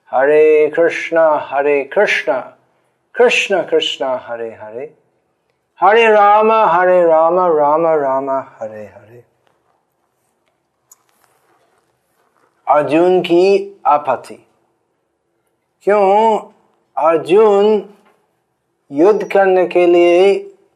हरे कृष्णा कृष्ण कृष्ण हरे हरे, हरे राम राम राम हरे हरे। अर्जुन की आपत्ति। क्यों अर्जुन युद्ध करने के लिए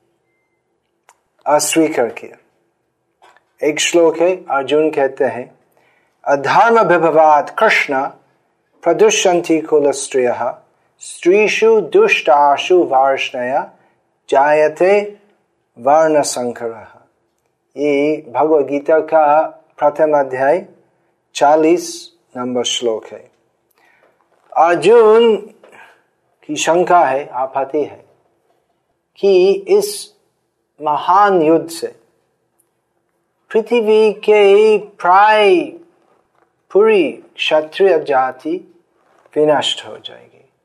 अस्वीकार किया? एक श्लोक है, अर्जुन कहते हैं, अधर्म विभवात् कृष्ण प्रदुष्यन्ति कुलस्त्रियः स्त्रीषु दुष्टाशु वार्ष्णेय जायते वर्ण संकरः। ये भगवद गीता का प्रथम अध्याय 40 नंबर श्लोक है। अर्जुन की शंका है, आपत्ति है कि इस महान युद्ध से पृथ्वी के प्राय पूरी क्षत्रिय जाति विनष्ट हो जाएगी।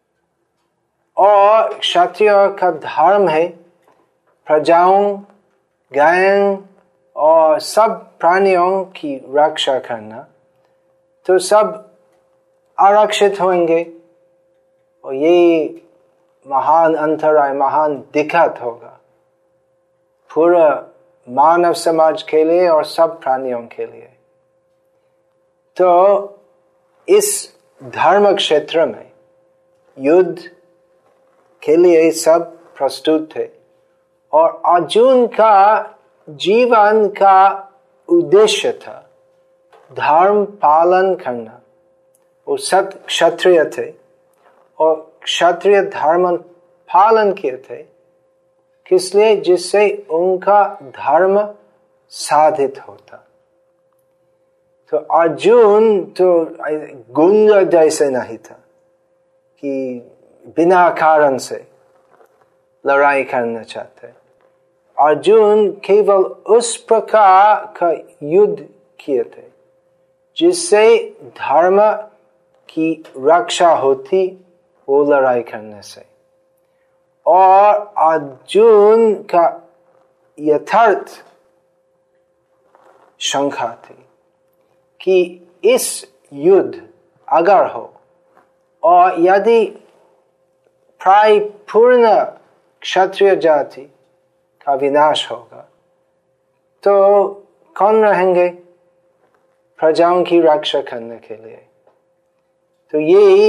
और क्षत्रिय का धर्म है प्रजाओं, गायों और सब प्राणियों की रक्षा करना, तो सब आरक्षित होंगे और ये महान अंतराय, महान दिक्कत होगा पूरा मानव समाज के लिए और सब प्राणियों के लिए। तो इस धर्म क्षेत्र में युद्ध के लिए सब प्रस्तुत थे और अर्जुन का जीवन का उद्देश्य था धर्म पालन करना। वो सत क्षत्रिय थे और क्षत्रिय धर्म पालन किए थे, किसलिए? जिससे उनका धर्म साधित होता। तो अर्जुन तो गुंड जैसे नहीं था कि बिना कारण से लड़ाई करना चाहते। अर्जुन केवल उस प्रकार का युद्ध किए थे जिससे धर्म की रक्षा होती, वो लड़ाई करने से। और अर्जुन का यथार्थ शंका थी कि इस युद्ध अगर हो और यदि प्राय पूर्ण क्षत्रिय जाति का विनाश होगा, तो कौन रहेंगे प्रजाओं की रक्षा करने के लिए? तो ये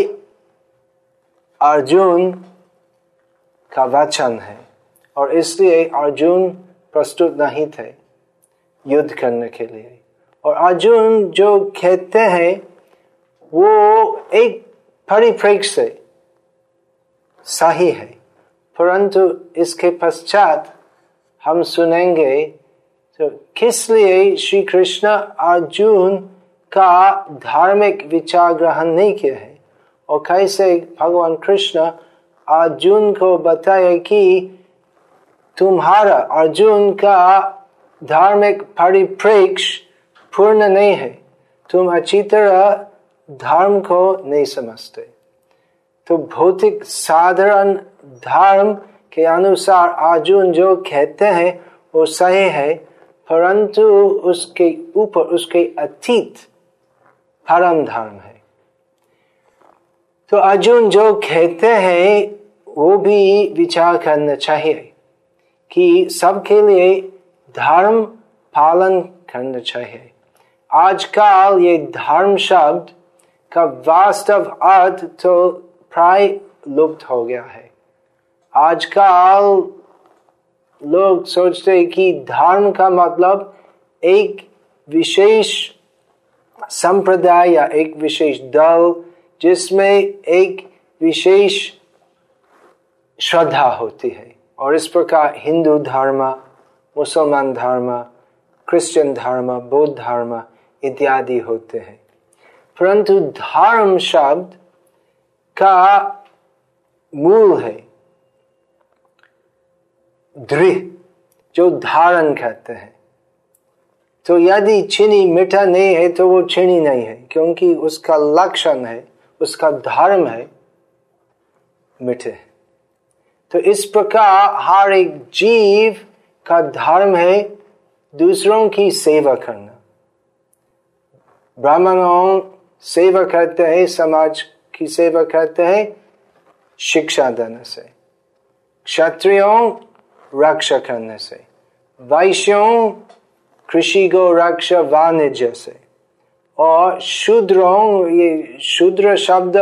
अर्जुन का वचन है और इसलिए अर्जुन प्रस्तुत नहीं थे युद्ध करने के लिए। और अर्जुन जो कहते हैं वो एक परिप्रेक्ष्य से सही है, परंतु इसके पश्चात हम सुनेंगे तो किस लिए श्री कृष्ण अर्जुन का धार्मिक विचार ग्रहण नहीं किए हैं और कैसे भगवान कृष्ण अर्जुन को बताए कि तुम्हारा, अर्जुन का धार्मिक परिप्रेक्ष्य पूर्ण नहीं है, तुम अच्छी तरह धर्म को नहीं समझते। तो भौतिक साधारण धर्म के अनुसार अर्जुन जो कहते हैं वो सही है, परंतु उसके ऊपर, उसके अतीत परम धर्म है। तो अर्जुन जो कहते हैं वो भी विचार करना चाहिए कि सबके लिए धर्म पालन करना चाहिए। आजकल ये धर्म शब्द का वास्तव अर्थ तो प्राय लुप्त हो गया है। आजकल लोग सोचते हैं कि धर्म का मतलब एक विशेष संप्रदाय या एक विशेष दल जिसमें एक विशेष श्रद्धा होती है, और इस प्रकार हिंदू धर्म, मुसलमान धर्म, क्रिश्चियन धर्म, बौद्ध धर्म इत्यादि होते हैं। परंतु धर्म शब्द का मूल है दृढ़, जो धारण करते हैं। तो यदि चीनी मीठा नहीं है तो वो चीनी नहीं है, क्योंकि उसका लक्षण है, उसका धर्म है मीठे। तो इस प्रकार हर एक जीव का धर्म है दूसरों की सेवा करना। ब्राह्मणों सेवा करते हैं समाज की सेवा करते हैं शिक्षा देने से, क्षत्रियों रक्षा करने से, वैश्यों कृषि गो रक्षा वाणिज्य से, और शूद्रों, ये शूद्र शब्द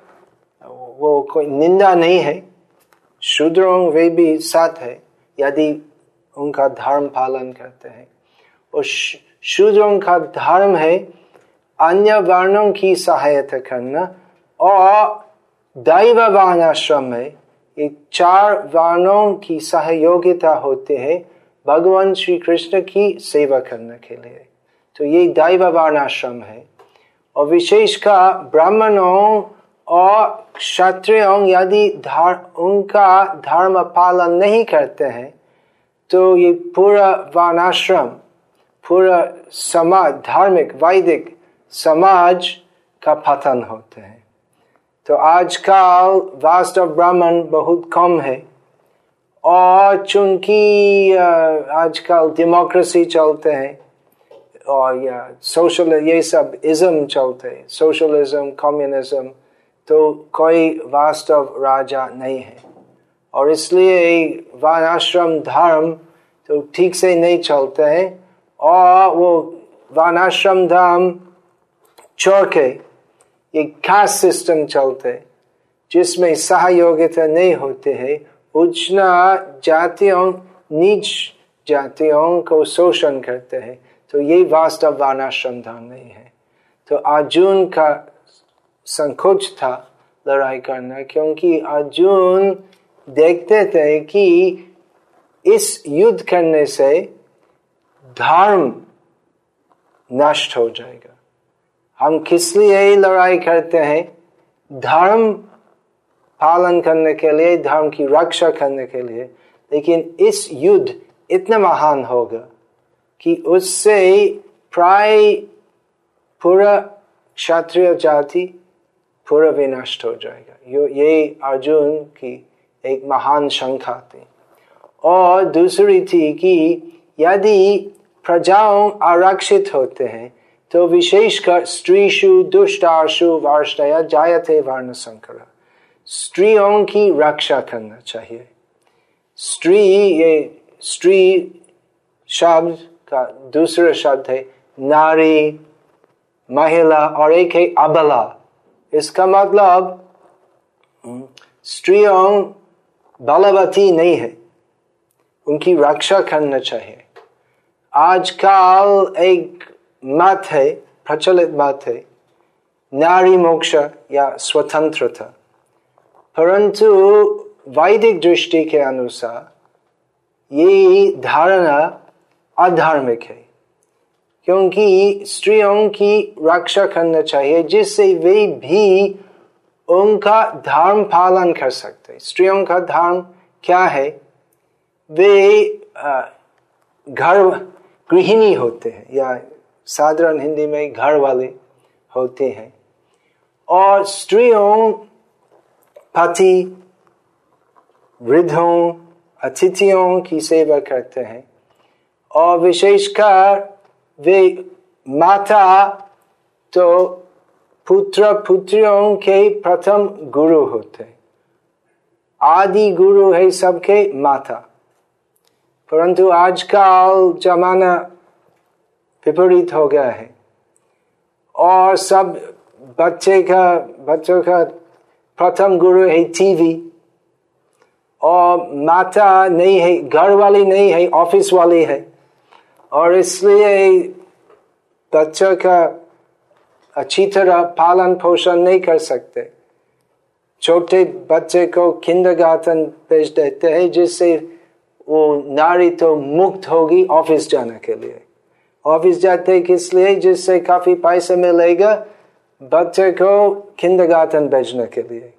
वो कोई निंदा नहीं है, शूद्रों वे भी साथ है यदि उनका धर्म पालन करते हैं। और शूद्रों का धर्म है अन्य वर्णों की सहायता करना, और दैववान आश्रम में ये 4 वर्णों की सहयोगिता होते हैं भगवान श्री कृष्ण की सेवा करने के लिए। तो ये दैववान आश्रम है। और विशेषकर ब्राह्मणों और क्षत्रियों यदि उनका धर्म पालन नहीं करते हैं तो ये पूरा वर्णाश्रम, पूरा समाज, धार्मिक वैदिक समाज का पतन होते हैं। तो आजकल वास्तव ब्राह्मण बहुत कम है, और चूंकि आजकल डेमोक्रेसी चलते हैं और या सोशल ये सब इज्म चलते हैं, सोशलिज्म, कम्युनिज्म, तो कोई वास्तव राजा नहीं है, और इसलिए वर्णाश्रम धर्म तो ठीक से नहीं चलते हैं। और वो वर्णाश्रम धर्म छोड़ के एक कास्ट सिस्टम चलते जिसमें सहयोगिता नहीं होते हैं, उच्च जातियों नीच जातियों को शोषण करते हैं। तो ये वास्तव वर्णाश्रम धर्म नहीं है। तो अर्जुन का संकोच था लड़ाई करना, क्योंकि अर्जुन देखते थे कि इस युद्ध करने से धर्म नष्ट हो जाएगा। हम किस लिए लड़ाई करते हैं? धर्म पालन करने के लिए, धर्म की रक्षा करने के लिए। लेकिन इस युद्ध इतना महान होगा कि उससे प्राय पूरा क्षत्रिय जाति पूरा विनष्ट हो जाएगा। ये अर्जुन की एक महान शंका थी। और दूसरी थी कि यदि प्रजाओं आरक्षित होते हैं तो विशेषकर स्त्रीषु दुष्टाशु वार्ष्णया जायते वर्ण संकर, स्त्रियों की रक्षा करना चाहिए। स्त्री, ये स्त्री शब्द का दूसरा शब्द है नारी, महिला, और एक है अबला। इसका मतलब स्त्रियों बलवती नहीं है, उनकी रक्षा करना चाहिए। आजकल एक मत है, प्रचलित मत है, नारी मोक्ष या स्वतंत्रता, परंतु वैदिक दृष्टि के अनुसार ये धारणा अधार्मिक है, क्योंकि स्त्रियों की रक्षा करना चाहिए जिससे वे भी उनका धर्म पालन कर सकते। स्त्रियों का धर्म क्या है? वे घर गृहिणी होते हैं, या साधारण हिंदी में घर वाले होते हैं, और स्त्रियों पति, वृद्धों, अतिथियों की सेवा करते हैं, और विशेषकर वे माता तो पुत्र पुत्रियों के प्रथम गुरु होते हैं, आदि गुरु है सबके माता। परंतु आजकल जमाना विपरीत हो गया है, और सब बच्चों का प्रथम गुरु है टीवी, और माता नहीं है, घर वाली नहीं है, ऑफिस वाली है, और इसलिए बच्चों का अच्छी तरह पालन पोषण नहीं कर सकते। छोटे बच्चे को किंडरगार्टन भेज देते हैं, जिससे वो नारी तो मुक्त होगी ऑफिस जाने के लिए। ऑफिस जाते किस लिए? जिससे काफी पैसे मिलेगा बच्चे को किंडरगार्टन भेजने के लिए।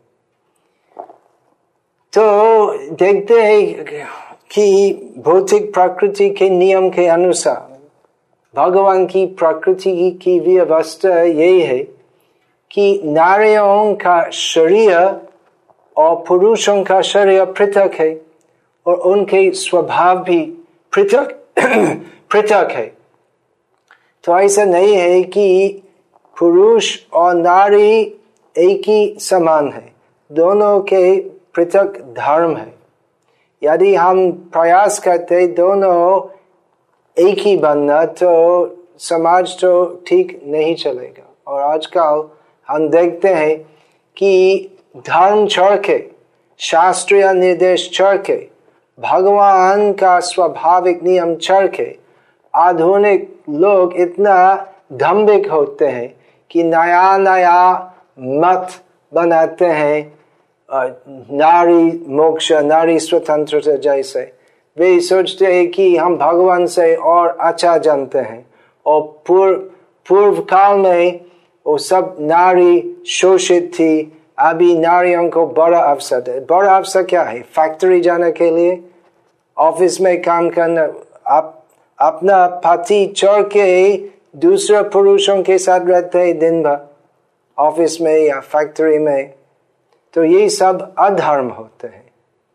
तो देखते हैं कि भौतिक प्रकृति के नियम के अनुसार भगवान की प्रकृति की व्यवस्था यही है कि नारियों का शरीर और पुरुषों का शरीर पृथक है, और उनके स्वभाव भी पृथक पृथक है। तो ऐसा नहीं है कि पुरुष और नारी एक ही समान है, दोनों के पृथक धर्म है। यदि हम प्रयास करते दोनों एक ही बनना तो समाज तो ठीक नहीं चलेगा। और आजकल हम देखते हैं कि धर्म छोड़ के, शास्त्रीय निर्देश छोड़ के, भगवान का स्वाभाविक नियम छोड़ के आधुनिक लोग इतना दंभिक होते हैं कि नया नया मत बनाते हैं, नारी मोक्ष, नारी स्वतंत्रता जैसे। वे सोचते हैं कि हम भगवान से और अच्छा जानते हैं। और पूर्व काल में वो सब नारी शोषित थी, अभी नारियों को बड़ा अवसर है। बड़ा अवसर क्या है? फैक्ट्री जाने के लिए, ऑफिस में काम करना, अपना पति छोड़ के दूसरे पुरुषों के साथ रहते हैं दिन भर ऑफिस में या फैक्ट्री में। तो ये सब अधर्म होते हैं।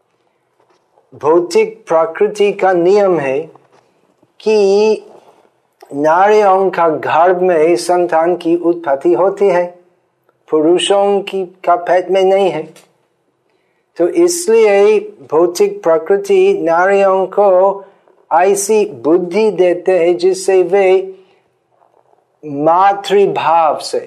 भौतिक प्रकृति का नियम है कि नारियों का गर्भ में संतान की उत्पत्ति होती है, पुरुषों की का पेट में नहीं है। तो इसलिए भौतिक प्रकृति नारियों को ऐसी बुद्धि देते हैं जिससे वे मातृभाव से,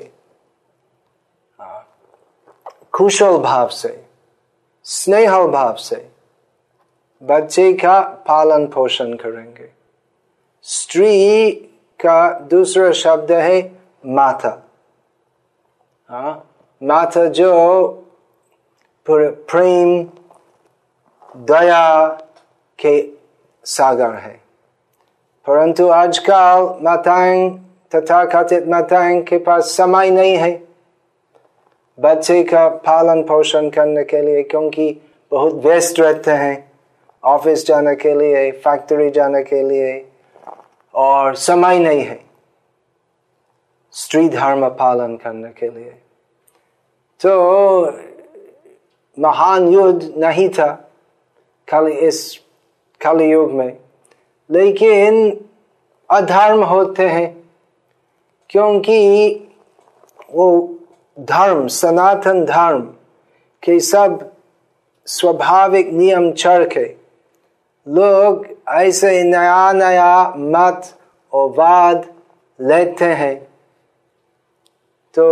कुशल भाव से, स्नेह भाव से बच्चे का पालन पोषण करेंगे। स्त्री का दूसरा शब्द है माता। माता जो प्रेम दया के सागर है। परंतु आजकल माताएं, तथाकथित माताएं के पास समय नहीं है बच्चे का पालन पोषण करने के लिए, क्योंकि बहुत व्यस्त रहते हैं ऑफिस जाने के लिए, फैक्ट्री जाने के लिए, और समय नहीं है स्त्री धर्म पालन करने के लिए। तो महान युद्ध नहीं था इस कलयुग में, लेकिन अधर्म होते हैं क्योंकि वो धर्म, सनातन धर्म के सब स्वाभाविक नियम छोड़ के लोग ऐसे नया नया मत और वाद लेते हैं। तो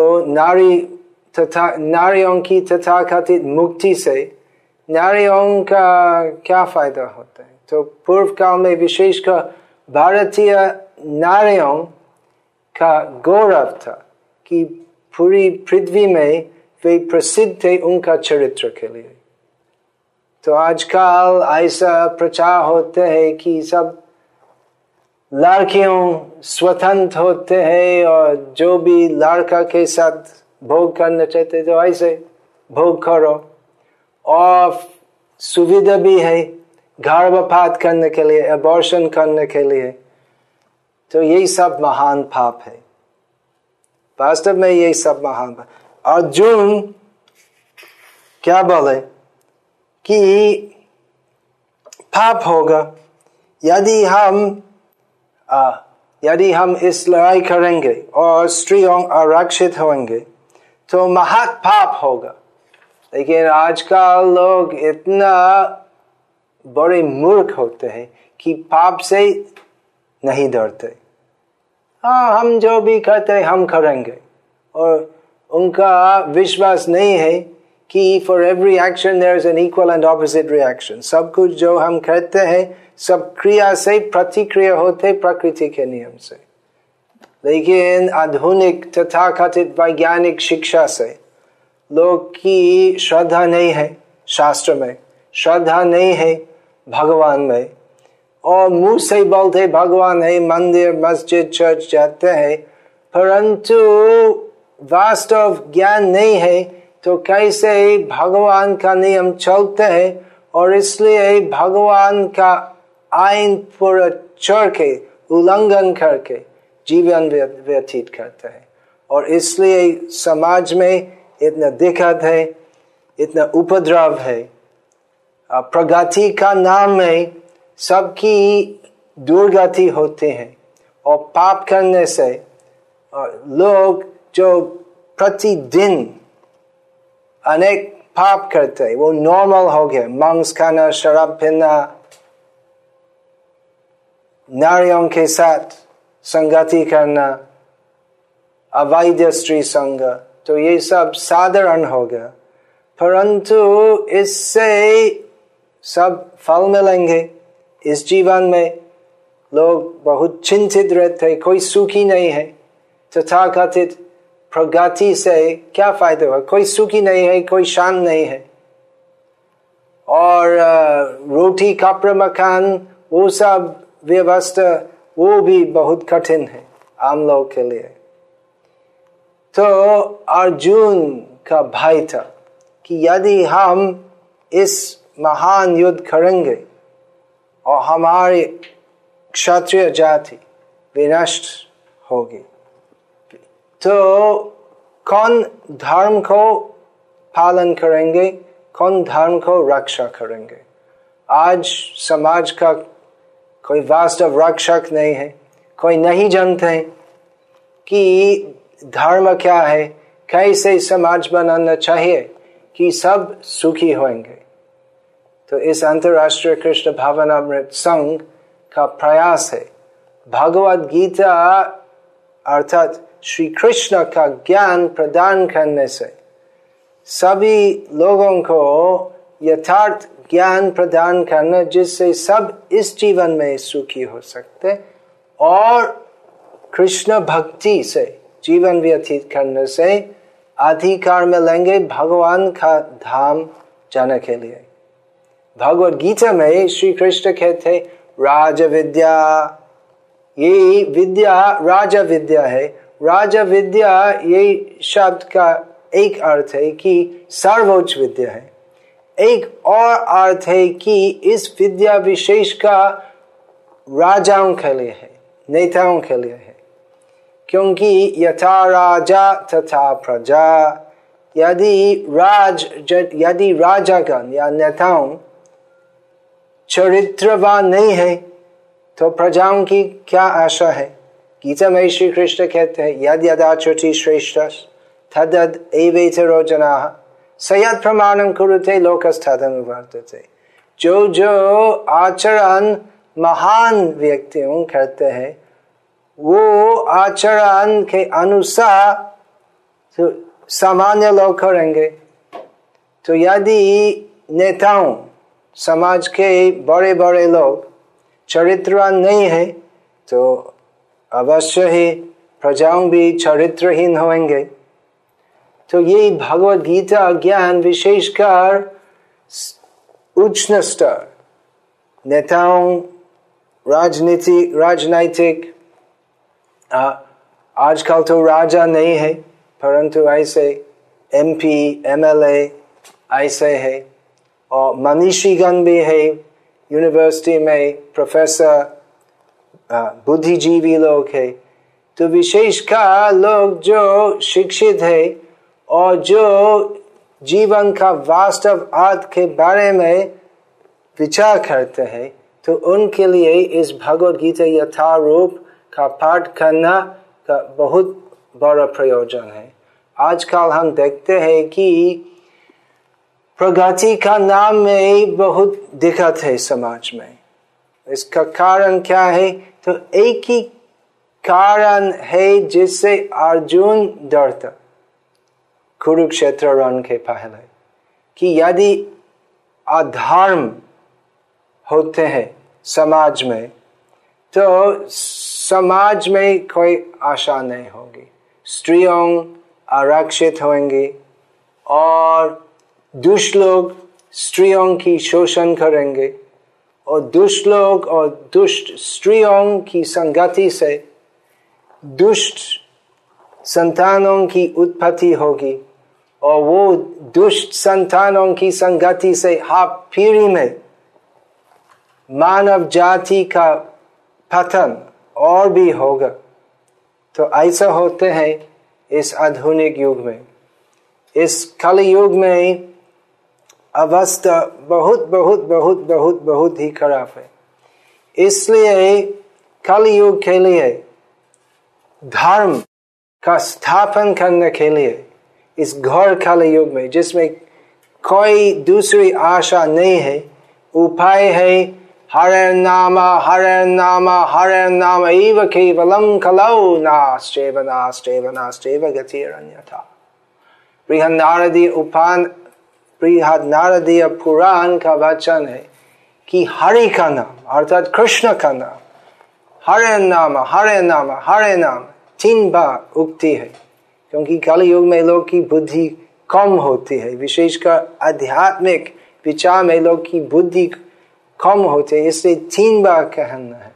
नारियों की तथाकथित मुक्ति से नारियों का क्या फायदा होता है? तो पूर्व काल में विशेषकर भारतीय नारियों का गौरव था कि पूरी पृथ्वी में वे प्रसिद्ध थे उनका चरित्र के लिए। तो आजकल ऐसा प्रचार होते हैं कि सब लड़कियों स्वतंत्र होते हैं और जो भी लड़का के साथ भोग करना चाहते तो ऐसे भोग करो, और सुविधा भी है गर्भपात करने के लिए, अबॉर्शन करने के लिए। तो यही सब महान पाप है, वास्तव में यही सब महान पाप। अर्जुन क्या बोले कि पाप होगा यदि हम इस लड़ाई करेंगे और स्त्रियों आरक्षित होंगे तो महत् पाप होगा। लेकिन आजकल लोग इतना बड़े मूर्ख होते हैं कि पाप से नहीं डरते। हम जो भी करते हैं हम करेंगे, और उनका विश्वास नहीं है कि for every action there is an equal and opposite reaction। सब कुछ जो हम करते हैं सब क्रिया से प्रतिक्रिया होते प्रकृति के नियम से। लेकिन आधुनिक तथाकथित वैज्ञानिक शिक्षा से लोग की श्रद्धा नहीं है शास्त्र में, श्रद्धा नहीं है भगवान में, और मुंह से बोलते भगवान है, मंदिर मस्जिद चर्च जाते हैं, परंतु वास्तव ज्ञान नहीं है। तो कैसे भगवान का नियम चलते हैं, और इसलिए भगवान का आईन पूरा छोड़ के, उल्लंघन करके जीवन व्यतीत करते हैं। और इसलिए समाज में इतना दिक्कत है, इतना उपद्रव है। प्रगति का नाम में सबकी दुर्गति होती है, और पाप करने से लोग जो प्रतिदिन अनेक पाप करते, वो नॉर्मल हो गया। मांस खाना, शराब पीना, नारियों के साथ संगति करना, अवैध स्त्री संग, तो ये सब साधारण हो गया। परंतु इससे सब फल मिलेंगे इस जीवन में। लोग बहुत चिंतित रहते, कोई सुखी नहीं है। तथाकथित प्रगति से क्या फायदा हुआ? कोई सुखी नहीं है, कोई शांत नहीं है। और रोटी कपड़ा मकान वो सब व्यवस्था वो भी बहुत कठिन है आम लोग के लिए। तो अर्जुन का भय था कि यदि हम इस महान युद्ध करेंगे और हमारी क्षत्रिय जाति विनष्ट होगी, तो कौन धर्म को पालन करेंगे, कौन धर्म को रक्षा करेंगे? आज समाज का कोई वास्तव रक्षक नहीं है। कोई नहीं जानते हैं कि धर्म क्या है, कैसे समाज बनाना चाहिए कि सब सुखी होंगे। तो इस अंतर्राष्ट्रीय कृष्ण भावनामृत संघ का प्रयास है भगवद गीता अर्थात श्री कृष्ण का ज्ञान प्रदान करने से सभी लोगों को यथार्थ ज्ञान प्रदान करना, जिससे सब इस जीवन में सुखी हो सकते और कृष्ण भक्ति से जीवन व्यतीत करने से अधिकार मिलेंगे भगवान का धाम जाने के लिए। भगवद गीता में श्री कृष्ण कहते राज विद्या, ये विद्या राजा विद्या है। राजा विद्या ये शब्द का एक अर्थ है कि सर्वोच्च विद्या है। एक और अर्थ है कि इस विद्या विशेष का राजाओं के लिए है, नेताओं के लिए है। क्योंकि यथा राजा तथा प्रजा, यदि राजागण या नेताओं चरित्रवान नहीं है तो प्रजाओं की क्या आशा है? गीता में श्री कृष्ण कहते हैं यद यदाचरति श्रेष्ठः तद् एवेतरो जनाः सयत् प्रमाणं कुरुते लोकस्तदनुवर्तते। जो आचरण महान व्यक्तियों करते हैं वो आचरण के अनुसार तो सामान्य लोग करेंगे। तो यदि नेताओं समाज के बड़े बड़े लोग चरित्रवान नहीं है तो अवश्य ही प्रजाओं भी चरित्रहीन होंगे। तो ये भगवद गीता ज्ञान विशेषकर उच्च स्तर नेताओं, राजनीतिक आजकल तो राजा नहीं है परंतु ऐसे MP, MLA ऐसे है और मनीषीगण भी है। यूनिवर्सिटी में प्रोफेसर, बुद्धिजीवी लोग है। तो विशेषकर लोग जो शिक्षित है और जो जीवन का वास्तव अर्थ के बारे में विचार करते हैं, तो उनके लिए इस भगवद गीता यथारूप का पाठ करना का बहुत बड़ा प्रयोजन है। आजकल हम देखते हैं कि प्रगति का नाम में बहुत दिक्कत है समाज में। इसका कारण क्या है? तो एक ही कारण है जिससे अर्जुन डरता कुरुक्षेत्र रण के पहले, कि यदि अधर्म होते हैं समाज में तो समाज में कोई आशा नहीं होगी। स्त्रियों आरक्षित होंगी और दुष्ट लोग स्त्रियों की शोषण करेंगे और दुष्ट लोग और दुष्ट स्त्रियों की संगति से दुष्ट संतानों की उत्पत्ति होगी और वो दुष्ट संतानों की संगति से हर पीढ़ी में मानव जाति का पतन और भी होगा। तो ऐसा होते हैं इस आधुनिक युग में। इस कलि युग में अवस्था बहुत बहुत बहुत बहुत बहुत ही खराब है। इसलिए कलि युग के लिए धर्म का स्थापन करने के लिए इस घोर कलि युग में जिसमें कोई दूसरी आशा नहीं है। उपाय है हरे नाम एव केवलम कलौ नास्त्येव गतिरन्यथा। बृहन्नारदीय पुराण का वचन है कि हरि का नाम अर्थात कृष्ण का नाम, हरे नाम 3 बार उगती है। क्योंकि कलयुग में लोग की बुद्धि कम होती है, विशेषकर आध्यात्मिक विचार में लोग की बुद्धि कम होती है, इसलिए 3 बार कहना है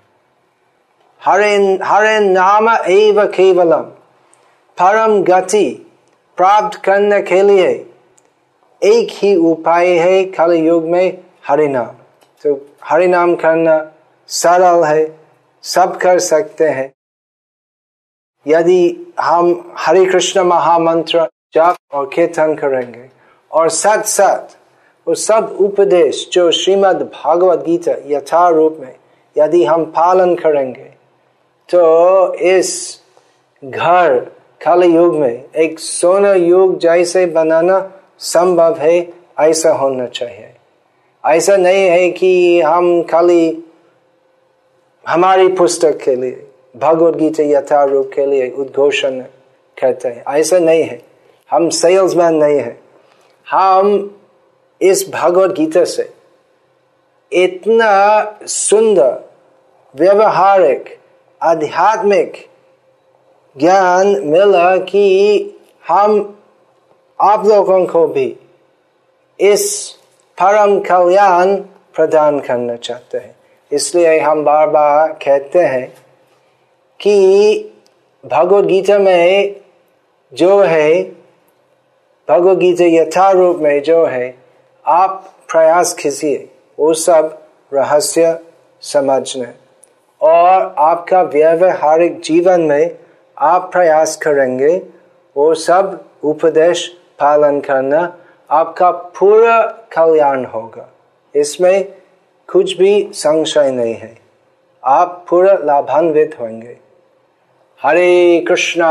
हरे नाम एव केवलम। परम गति प्राप्त करने के लिए एक ही उपाय है कलयुग में, हरि नाम। तो हरि नाम करना सरल है, सब कर सकते हैं। यदि हम हरे कृष्ण महामंत्र जाप और कीर्तन करेंगे और साथ साथ वो सब उपदेश जो श्रीमद् भागवत गीता यथा रूप में यदि हम पालन करेंगे, तो इस घर कलयुग में एक सोना युग जैसे बनाना संभव है। ऐसा होना चाहिए। ऐसा नहीं है कि हम खाली हमारी पुस्तक के लिए भगवद गीता यथा रूप के लिए उद्घोषण करते हैं, ऐसा नहीं है। हम सेल्समैन नहीं है। हम इस भगवद गीता से इतना सुंदर व्यवहारिक आध्यात्मिक ज्ञान मिला कि हम आप लोगों को भी इस परम कल्याण प्रदान करना चाहते हैं। इसलिए हम बार बार कहते हैं कि भगवद गीता में जो है, भगवद गीता यथा रूप में जो है, आप प्रयास कीजिए वो सब रहस्य समझने, और आपका व्यवहारिक जीवन में आप प्रयास करेंगे वो सब उपदेश पालन करना, आपका पूरा कल्याण होगा। इसमें कुछ भी संशय नहीं है, आप पूरा लाभान्वित होंगे। हरे कृष्णा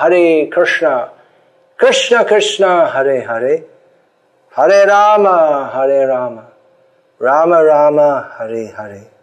कृष्ण कृष्ण हरे हरे, हरे राम राम राम हरे हरे।